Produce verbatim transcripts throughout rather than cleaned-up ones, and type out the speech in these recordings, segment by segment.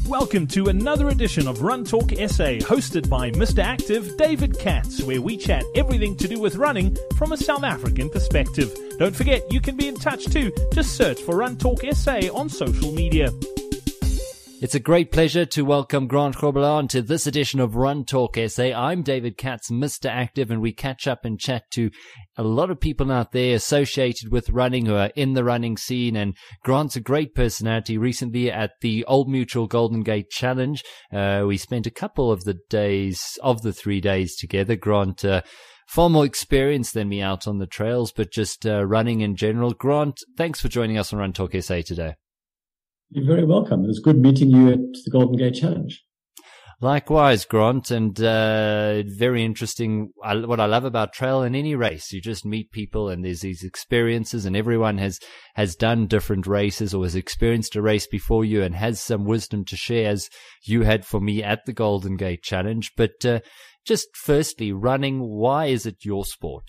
Welcome to another edition of Run Talk S A, hosted by Mister Active, David Katz, where we chat everything to do with running from a South African perspective. Don't forget, you can be in touch too. Just search for Run Talk S A on social media. It's a great pleasure to welcome Grant Grobler to this edition of Run Talk S A. I'm David Katz, Mister Active, and we catch up and chat to a lot of people out there associated with running who are in the running scene. And Grant's a great personality. Recently at the Old Mutual Golden Gate Challenge, uh, we spent a couple of the days, of the three days together. Grant, uh, far more experienced than me out on the trails, but just uh, running in general. Grant, thanks for joining us on Run Talk S A today. You're very welcome. It was good meeting you at the Golden Gate Challenge. Likewise, Grant, and uh, very interesting. I, what I love about trail in any race, you just meet people and there's these experiences, and everyone has, has done different races or has experienced a race before you and has some wisdom to share, as you had for me at the Golden Gate Challenge. But uh, just firstly, running, why is it your sport?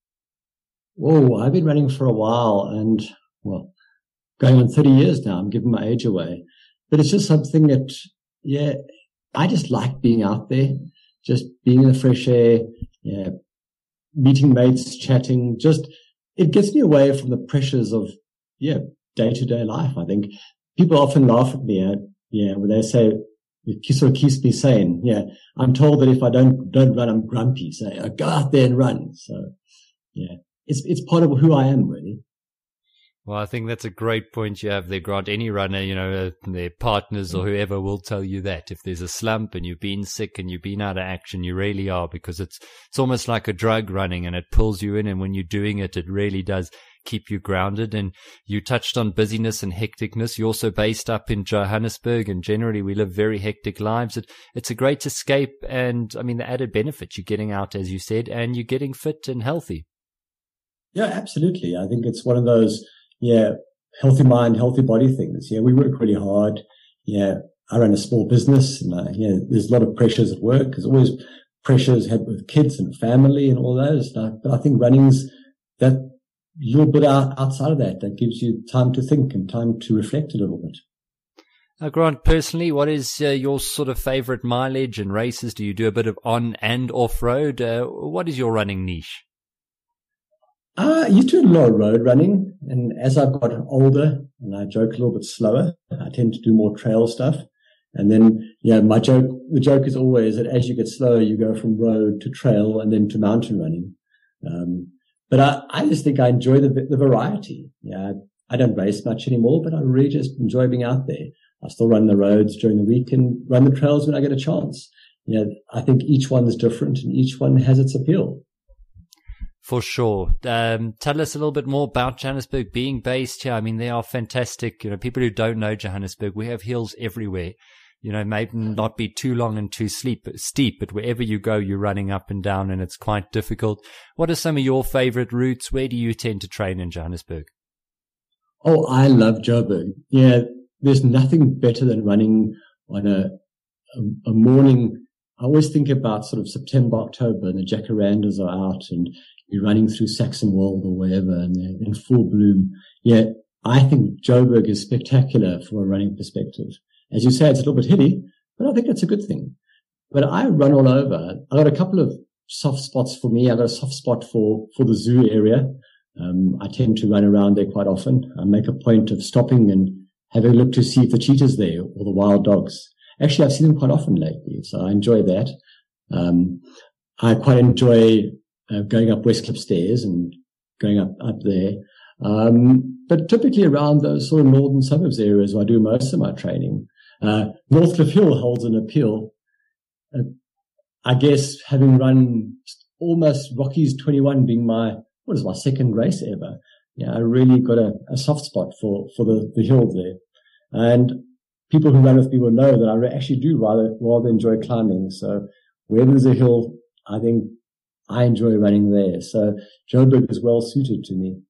Oh, I've been running for a while and, well, going on thirty years now. I'm giving my age away. But it's just something that, yeah, I just like being out there, just being in the fresh air, yeah, meeting mates, chatting. Just, it gets me away from the pressures of, yeah, day-to-day life, I think. People often laugh at me, uh, yeah, when they say, it sort of keeps me sane. Yeah, I'm told that if I don't, don't run, I'm grumpy. So I go out there and run. So, yeah, it's, it's part of who I am, really. Well, I think that's a great point you have there, Grant. Any runner, you know, uh, their partners or whoever will tell you that. If there's a slump and you've been sick and you've been out of action, you really are, because it's it's almost like a drug running, and it pulls you in. And when you're doing it, it really does keep you grounded. And you touched on busyness and hecticness. You're also based up in Johannesburg, and generally we live very hectic lives. It, it's a great escape. And I mean, the added benefit, you're getting out, as you said, and you're getting fit and healthy. Yeah, absolutely. I think it's one of those, yeah, healthy mind, healthy body things. Yeah, we work really hard. Yeah, I run a small business, and uh, yeah, there's a lot of pressures at work. There's always pressures had with kids and family and all those stuff. But I think running's that little bit out, outside of that, that gives you time to think and time to reflect a little bit. Uh, Grant, personally, what is uh, your sort of favorite mileage and races? Do you do a bit of on and off road? Uh, what is your running niche? Uh, I used to do a lot of road running, and as I've got older and I joke a little bit slower, I tend to do more trail stuff. And then, yeah, my joke, the joke is always that as you get slower, you go from road to trail and then to mountain running. Um, but I, I just think I enjoy the, the variety. Yeah, I, I don't race much anymore, but I really just enjoy being out there. I still run the roads during the week and run the trails when I get a chance. Yeah, I think each one is different and each one has its appeal. For sure. Um, tell us a little bit more about Johannesburg being based here. I mean, they are fantastic. You know, people who don't know Johannesburg, we have hills everywhere. You know, maybe not be too long and too steep, steep, but wherever you go, you're running up and down, and it's quite difficult. What are some of your favorite routes? Where do you tend to train in Johannesburg? Oh, I love Joburg. Yeah, there's nothing better than running on a, a, a morning. I always think about sort of September, October, and the jacarandas are out, and you're running through Saxonwold or wherever, and they're in full bloom. Yeah, I think Joburg is spectacular from a running perspective. As you say, it's a little bit hilly, but I think that's a good thing. But I run all over. I got a couple of soft spots for me. I got a soft spot for, for the zoo area. Um, I tend to run around there quite often. I make a point of stopping and having a look to see if the cheetah's there or the wild dogs. Actually, I've seen them quite often lately, so I enjoy that. Um, I quite enjoy uh, going up Westcliff Stairs and going up, up there. Um, but typically around those sort of northern suburbs areas where I do most of my training. Uh, Northcliffe Hill holds an appeal. Uh, I guess having run almost Rockies twenty-one being my, what is my second race ever. Yeah, I really got a, a soft spot for, for the, the hill there. And people who run with me will know that I actually do rather, rather enjoy climbing. So wherever there's a hill, I think I enjoy running there. So Joburg is well suited to me.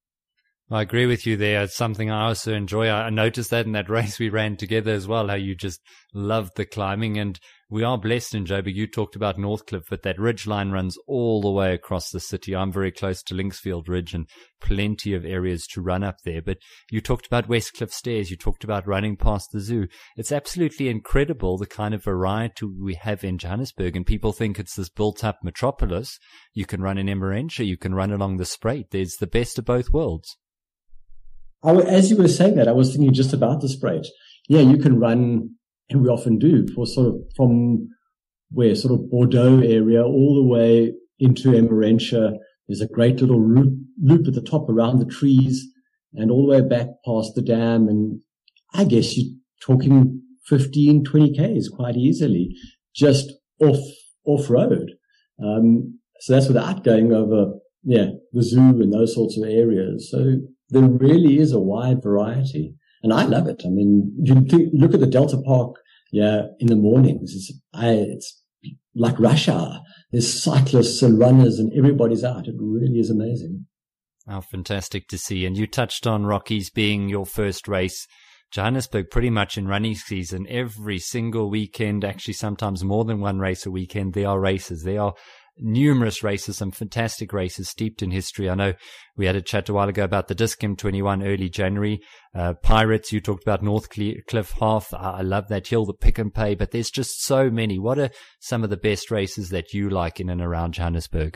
I agree with you there. It's something I also enjoy. I noticed that in that race we ran together as well, how you just loved the climbing. And We are blessed in Joburg. You talked about Northcliffe, but that ridge line runs all the way across the city. I'm very close to Linksfield Ridge and plenty of areas to run up there. But you talked about Westcliff Stairs. You talked about running past the zoo. It's absolutely incredible the kind of variety we have in Johannesburg. And people think it's this built-up metropolis. You can run in Emmarentia. You can run along the Spruit. There's the best of both worlds. I, as you were saying that, I was thinking just about the Spruit. Yeah, you can run, and we often do, for sort of from where sort of Bordeaux area all the way into Emmarentia. There's a great little loop, loop at the top around the trees and all the way back past the dam. And I guess you're talking fifteen, twenty Ks quite easily, just off, off road. Um, so that's without going over, yeah, the zoo and those sorts of areas. So there really is a wide variety. And I love it. I mean, you think, look at the Delta Park, yeah, in the mornings. It's, I, it's like rush hour. There's cyclists and runners and everybody's out. It really is amazing. Oh, fantastic to see. And you touched on Rockies being your first race. Johannesburg, pretty much in running season, every single weekend, actually sometimes more than one race a weekend, there are races. There are numerous races, some fantastic races steeped in history. I know we had a chat a while ago about the Dis-Chem twenty-one early January. Uh, Pirates, you talked about Northcliffe Half. I love that hill, the Pick and Pay, but there's just so many. What are some of the best races that you like in and around Johannesburg?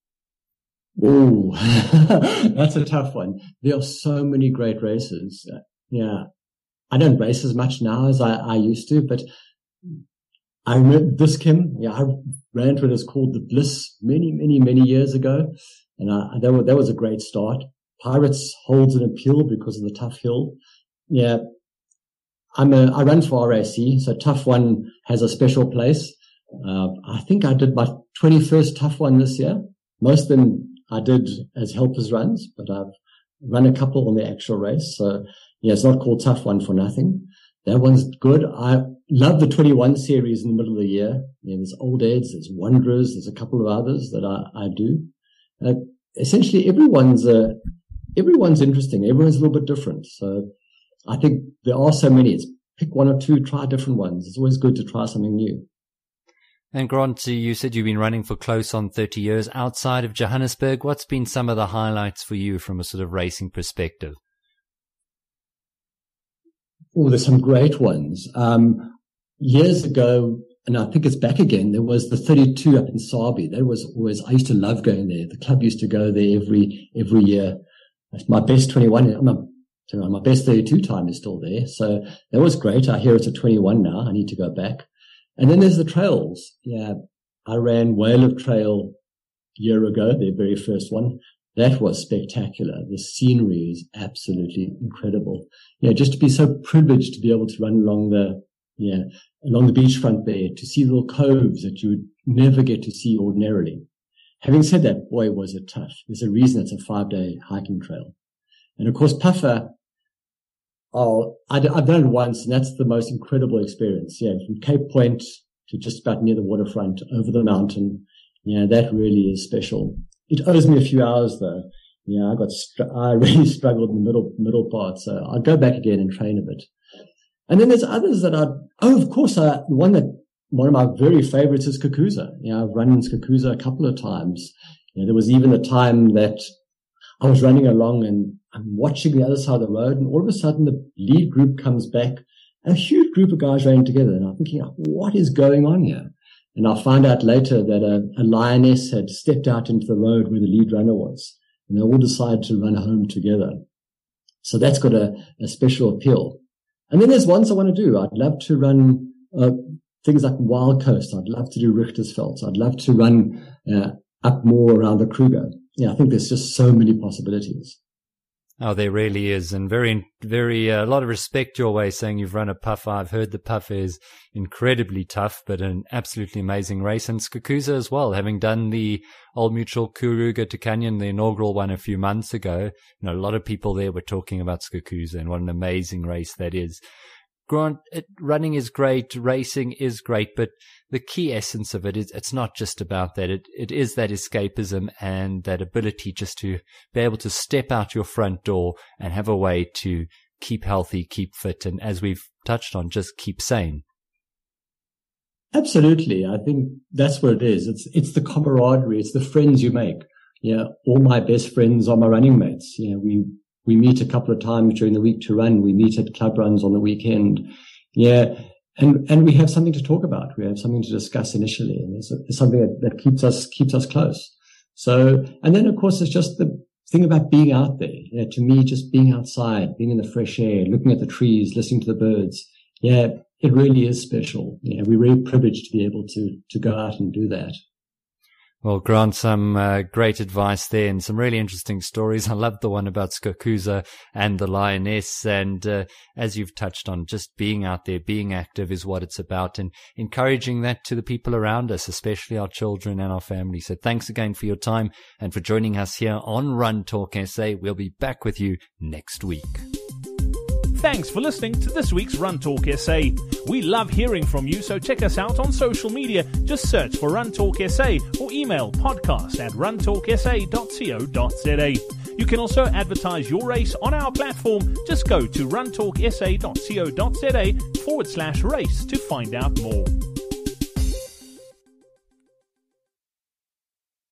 Oh, that's a tough one. There are so many great races. Uh, yeah. I don't race as much now as I, I used to, but I remember Dis-Chem. Yeah, I ran to it as called the Bliss many, many, many years ago. And I, that, was, that was a great start. Pirates holds an appeal because of the tough hill. Yeah. I'm a, I run for R A C, so Tough One has a special place. Uh, I think I did my twenty-first Tough One this year. Most of them I did as helpers runs, but I've run a couple on the actual race. So yeah, it's not called Tough One for nothing. That one's good. I love the twenty-one series in the middle of the year. Yeah, there's Old Eds, there's Wanderers, there's a couple of others that I, I do. Uh, essentially, everyone's uh, everyone's interesting. Everyone's a little bit different. So I think there are so many. It's pick one or two, try different ones. It's always good to try something new. And Grant, you said you've been running for close on thirty years outside of Johannesburg. What's been some of the highlights for you from a sort of racing perspective? Oh, there's some great ones. Um, years ago, and I think it's back again, there was the thirty-two up in Sabi. That was always, I used to love going there. The club used to go there every, every year. My best twenty-one, my, my best thirty-two time is still there. So that was great. I hear it's a twenty-one now. I need to go back. And then there's the trails. Yeah. I ran Whale of Trail a year ago, their very first one. That was spectacular. The scenery is absolutely incredible. Yeah, just to be so privileged to be able to run along the, yeah, along the beachfront there, to see little coves that you would never get to see ordinarily. Having said that, boy, was it tough. There's a reason it's a five-day hiking trail. And of course, Puffer, oh, I've done it once, and that's the most incredible experience. Yeah, from Cape Point to just about near the waterfront, over the mountain. Yeah, that really is special. It owes me a few hours though. Yeah, I got, str- I really struggled in the middle, middle part. So I'll go back again and train a bit. And then there's others that are, oh, of course, uh, one that, one of my very favorites is Skukuza. Yeah, I've run in Skukuza a couple of times. You know, there was even a time that I was running along and I'm watching the other side of the road, and all of a sudden the lead group comes back, and a huge group of guys running together. And I'm thinking, what is going on here? And I'll find out later that a, a lioness had stepped out into the road where the lead runner was, and they all decided to run home together. So that's got a, a special appeal. And then there's ones I want to do. I'd love to run uh, things like Wild Coast. I'd love to do Richtersveld. I'd love to run uh, up more around the Kruger. Yeah, I think there's just so many possibilities. Oh, there really is. And very, very, a uh, lot of respect your way saying you've run a Puffer. I've heard the Puffer is incredibly tough, but an absolutely amazing race. And Skukuza as well, having done the Old Mutual Kruger to Canyon, the inaugural one a few months ago. You know, a lot of people there were talking about Skukuza and what an amazing race that is. Grant, it, running is great, racing is great, but the key essence of it is it's not just about that. It it is that escapism and that ability just to be able to step out your front door and have a way to keep healthy, keep fit, and as we've touched on, just keep sane. Absolutely. I think that's what it is. It's, it's the camaraderie. It's the friends you make. Yeah. All my best friends are my running mates. You know, we, we meet a couple of times during the week to run. We meet at club runs on the weekend. Yeah. And, and we have something to talk about. We have something to discuss initially. And it's, it's something that, that keeps us, keeps us close. So, and then of course it's just the thing about being out there. You know, to me, just being outside, being in the fresh air, looking at the trees, listening to the birds. Yeah. It really is special. You know, we're really privileged to be able to, to go out and do that. Well, Grant, some uh, great advice there and some really interesting stories. I love the one about Skukuza and the lioness. And uh, as you've touched on, just being out there, being active is what it's about, and encouraging that to the people around us, especially our children and our family. So thanks again for your time and for joining us here on Run Talk S A. We'll be back with you next week. Thanks for listening to this week's Run Talk S A. We love hearing from you, so check us out on social media. Just search for Run Talk S A or email podcast at runtalksa dot co dot za. You can also advertise your race on our platform. Just go to runtalksa dot co dot za forward slash race to find out more.